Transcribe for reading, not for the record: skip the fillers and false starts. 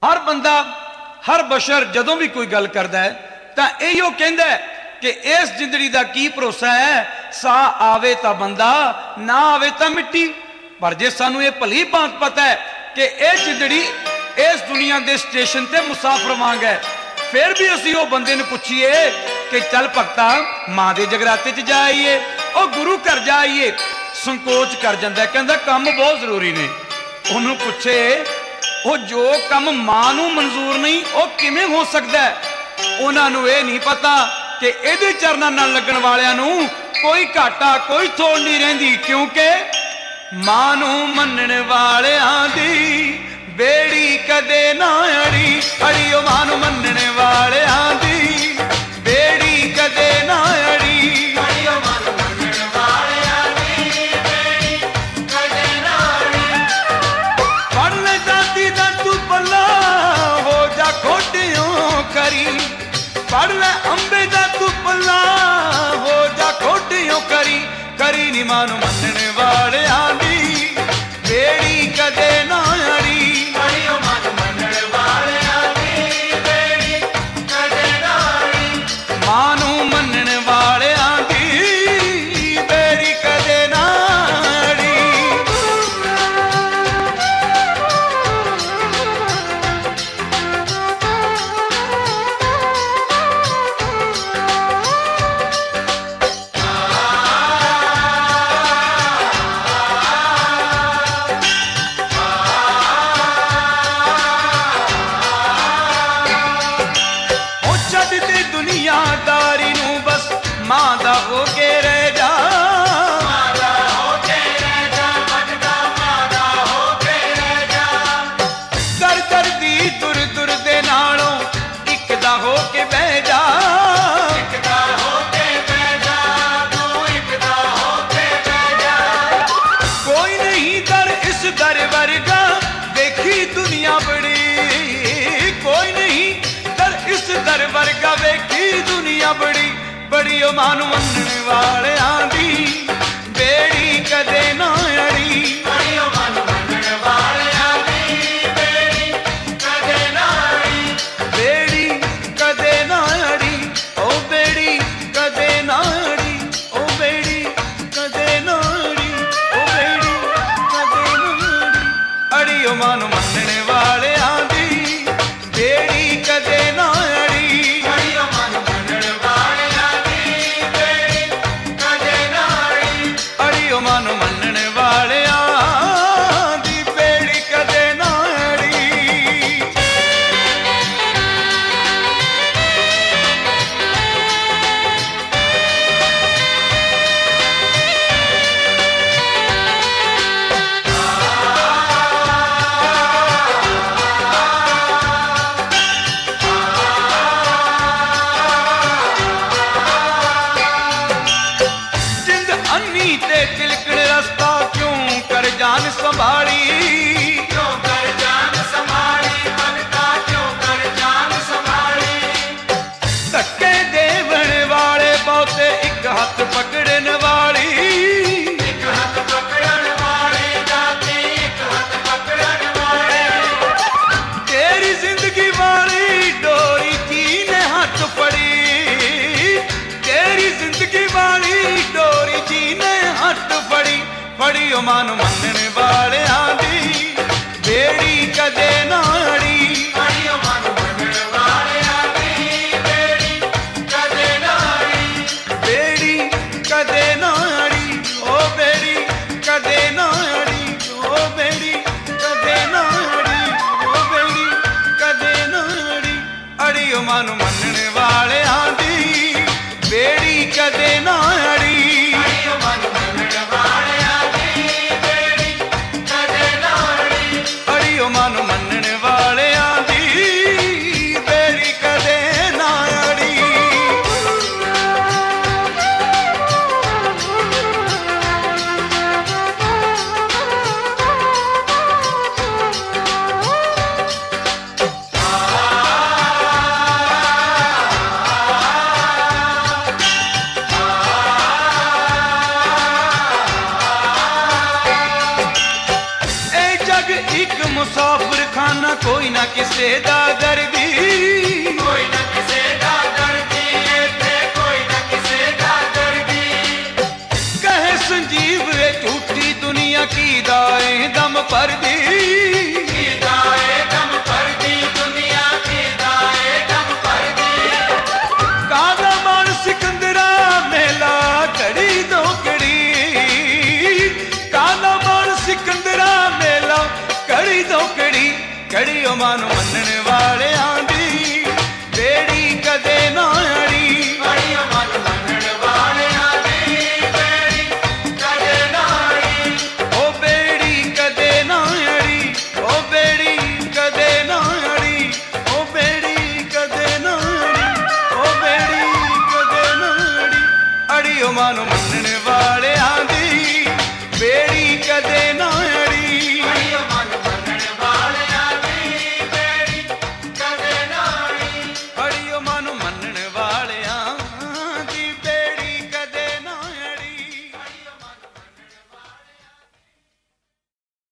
हर बंदा हर बशर जदों भी कोई गल करता है तो इहो कहता है कि इस जिंदड़ी का की भरोसा है, सा आवे तो बंदा ना आवे तो मिट्टी। पर जे सानू ये भली भांत पता है कि यह जिंदड़ी इस दुनिया के स्टेशन ते मुसाफर वांग है, फिर भी असी वो बंदे ने पूछिए कि चल भगता मां के जगराते च जाइए, और गुरु घर जाइए, संकोच कर जाता है, कहता काम बहुत जरूरी ने। उन्होंने पूछे वो जो काम मां नू मंजूर नहीं वो किवें हो सकता है। उन्होंने ये नहीं पता कि इहदे चरणों नाल लगन वालियां नू कोई घाटा कोई थोड़ नहीं रहिंदी, क्योंकि मां नू मनण वालियां दी बेड़ी कदे ना अड़ी। अड़ी ओ मां नू मनण वालियां दी बेड़ी कदे ना अड़ी। अड़ी ओ मां नू मनण वालियां दी बेड़ी कदे ना अड़ी। पढ़ ले दादी दा तू पल्ला हो जा खोटियों करी, पढ़ ले अंबे दा तू पल्ला हो जा खोटियों करी। करी नी मां नू मनण वालियां दी बेड़ी कदे ना अड़ी। अड़ी ओ मां नू मनण वालियां दी बेड़ी कदे ना अड़ी। मां नू मनण वालियां दी बेड़ी कदे ना अड़ी। दुनियादारी नू बस मां दा हो के रह जा, मां दा हो के रह जा, भटका मां दा हो के रह जा। कर कर दी दुर दुर दे नालों इक दा हो के बह जा, इक दा हो के बह जा, तू इक दा हो के बह जा। कोई नहीं दर इस दर वर्गा देखी दुनिया बड़ी, कोई नहीं दर इस दर वर्गा वेखी दुनिया बड़ी। बड़ी ओ मां नू मनण वालियां दी बेड़ी कदे ना अड़ी। बड़ी ओ मां नू मनण वालियां दी बेड़ी कदे ना अड़ी। बेड़ी कदे ना अड़ी, ओ बेड़ी कदे ना अड़ी, ओ बेड़ी कदे ना अड़ी, ओ बेड़ी कदे ना अड़ी। अड़ी ओ मां नू मनण वालियां दी बेड़ी कदे ना अड़ी। अड़ी ओ मां नू मनण वालियां दी बेड़ी कदे ना अड़ी। अड़ी ओ मां नू मनण वालियां दी बेड़ी कदे ना अड़ी। तिलकड़ रास्ता क्यों कर जान संभाली, क्यों कर जान संभाली, भगता क्यों कर जान संभाली। धक्के देवण वाले बहुते एक हाथ पकड़न वाली, एक हाथ पकड़न वाले जाते एक हाथ पकड़न वाले। तेरी जिंदगी वाली डोरी थी ने हाथ पड़ी, तेरी जिंदगी वाली डोरी थी ने हाथ पड़ी। पड़ी ओ मां नू मनण वालियां दी बेड़ी कदे ना अड़ी। पड़ी ओ मां नू मनण वालियां दी बेड़ी कदे ना अड़ी। बेड़ी कदे ना अड़ी, ओ बेड़ी कदे ना अड़ी, ओ बेड़ी कदे ना अड़ी, ओ बेड़ी कदे ना अड़ी। अड़ी ओ मां नू मनण वालियां दी बेड़ी कदे ना अड़ी। अड़ी ओ मां नू मनण वालियां दी बेड़ी कदे ना अड़ी। अड़ी ओ मां नू मनण वालियां दी बेड़ी कदे ना अड़ी। कोई ना किसे दा दर्दी, कोई ना किसे दा दर्दी, इत्थे कोई ना किसे दा दर्दी। कहे संजीव ए झूठी दुनिया की दाए दम परदी, की दाए दम परदी, दुनिया की दाए दम परदी। कादा मान सिकंदरा मेला कड़ी दो कड़ी, कादा मान सिकंदरा मेला कड़ी दो कड़ी, कड़ी ओ मानो मनने वाले